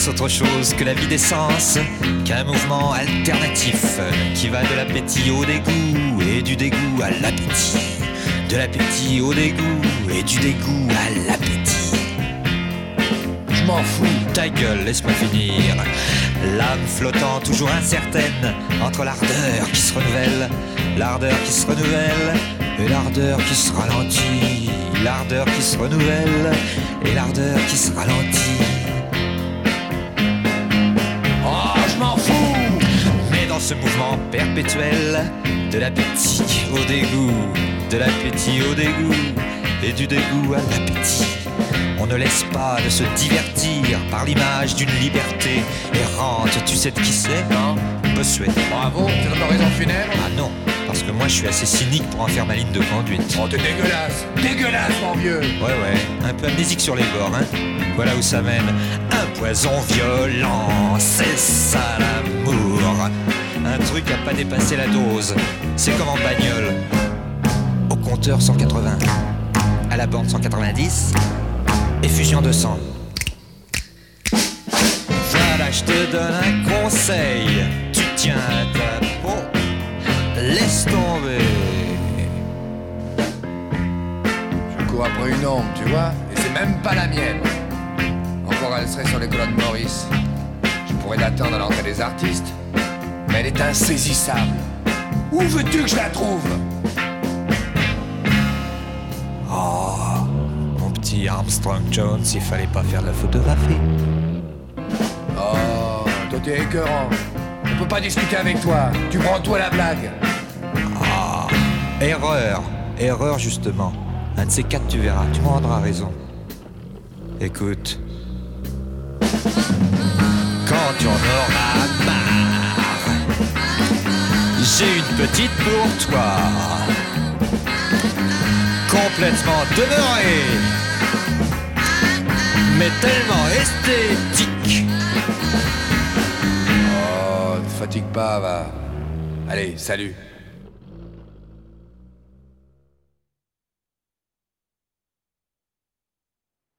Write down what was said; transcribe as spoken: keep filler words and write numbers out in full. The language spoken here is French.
est-ce autre chose que la vie d'essence, qu'un mouvement alternatif qui va de l'appétit au dégoût et du dégoût à l'appétit, de l'appétit au dégoût et du dégoût à l'appétit. Je m'en fous. Ta gueule, laisse-moi finir. L'âme flottant toujours incertaine entre l'ardeur qui se renouvelle, l'ardeur qui se renouvelle et l'ardeur qui se ralentit, l'ardeur qui se renouvelle et l'ardeur qui se ralentit. Oh, je m'en fous. Mais dans ce mouvement perpétuel, de l'appétit au dégoût, de l'appétit au dégoût et du dégoût à l'appétit, on ne laisse pas de se divertir par l'image d'une liberté errante. Tu sais de qui c'est, non? Bossuet. Bravo, c'est dans l'horizon funèbre. Ah non, parce que moi je suis assez cynique pour en faire ma ligne de conduite. Oh, t'es dégueulasse. Dégueulasse, mon vieux. Ouais, ouais, un peu amnésique sur les bords, hein. Voilà où ça mène. Un poison violent, c'est ça l'amour. Un truc à pas dépasser la dose. C'est comme en bagnole. Au compteur cent quatre-vingts, à la bande cent quatre-vingt-dix, effusion de sang. Voilà, je te donne un conseil. Tu tiens ta peau, laisse tomber. Je cours après une ombre, tu vois, et c'est même pas la mienne. Encore elle serait sur les colonnes Maurice. Je pourrais l'attendre à l'entrée des artistes, mais elle est insaisissable. Où veux-tu que je la trouve? Oh, mon petit Armstrong Jones, il fallait pas faire de la photographie. Oh, toi t'es écœurant. On peut pas discuter avec toi. Tu prends tout à la blague. Ah, erreur, erreur justement. Un de ces quatre, tu verras, tu m'en rendras raison. Écoute, quand tu en auras marre, j'ai une petite pour toi, complètement demeurée, mais tellement esthétique. Oh, ne fatigue pas, va. Allez, salut.